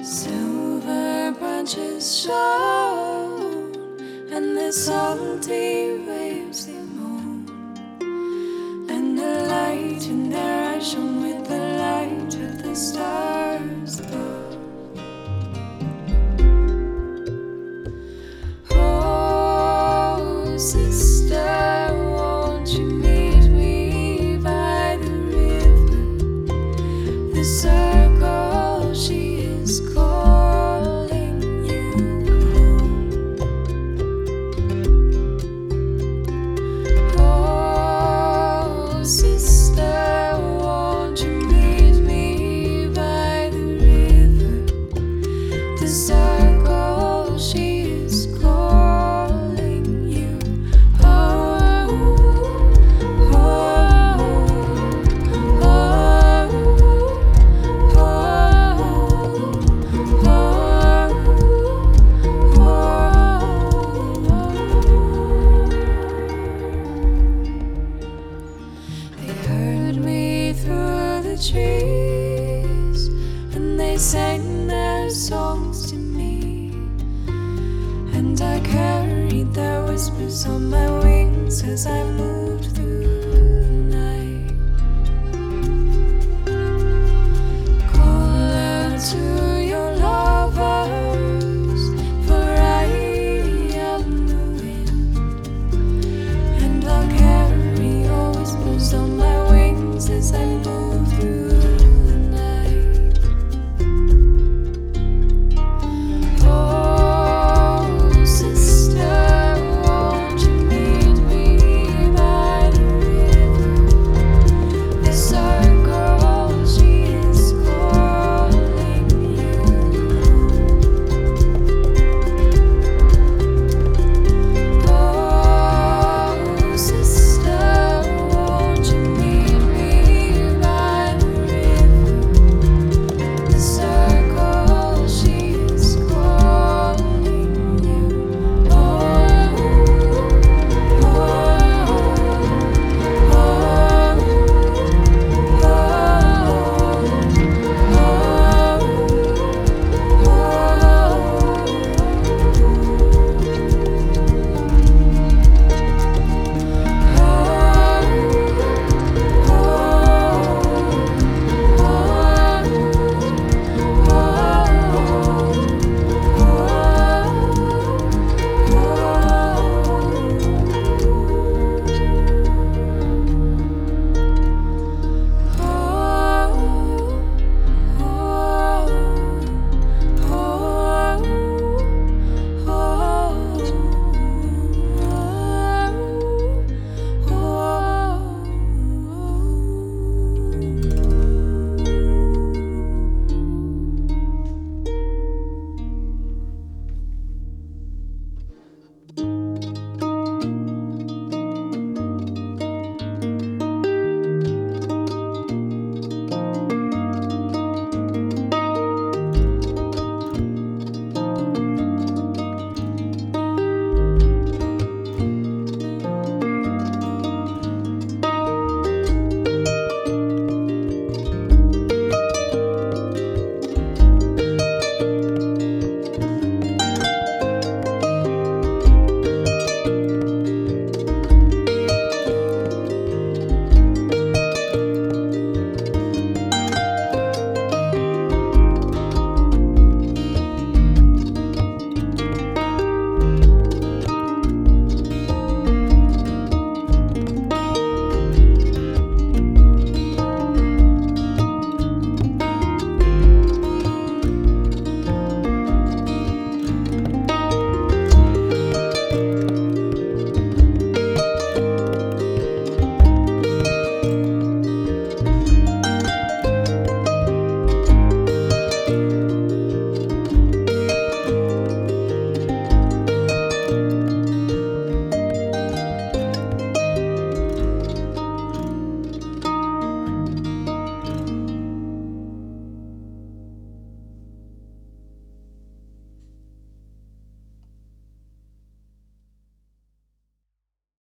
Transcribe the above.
Silver branches show, and the salty waves they moan, and the light in their eyes shone with the light of the stars above. Oh, sister, won't you meet me by the river? The circle, she is calling you home. Oh, sister, won't you meet me by the river? The circle, she is calling you home. They heard me through the trees, and they sang their songs to me, and I carried their whispers on my wings as I moved through